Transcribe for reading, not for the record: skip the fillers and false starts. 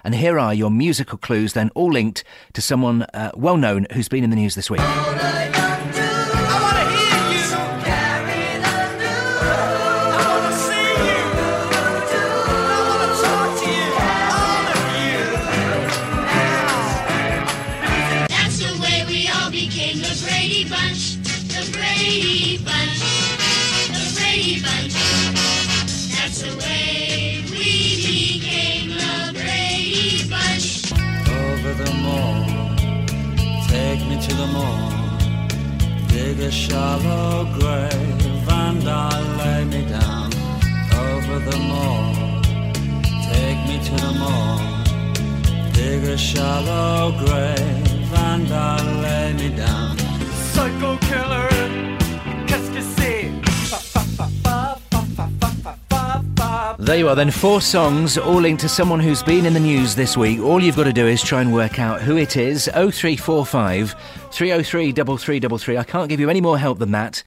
And here are your musical clues, then, all linked to someone well-known who's been in the news this week. To the moor, dig a shallow grave and I'll lay me down. Over the moor, take me to the moor, dig a shallow grave and I'll lay me down. Psycho killer, qu'est-ce que c'est? There you are then, 4 songs, all linked to someone who's been in the news this week. All you've got to do is try and work out who it is. 0345 303 3333. I can't give you any more help than that.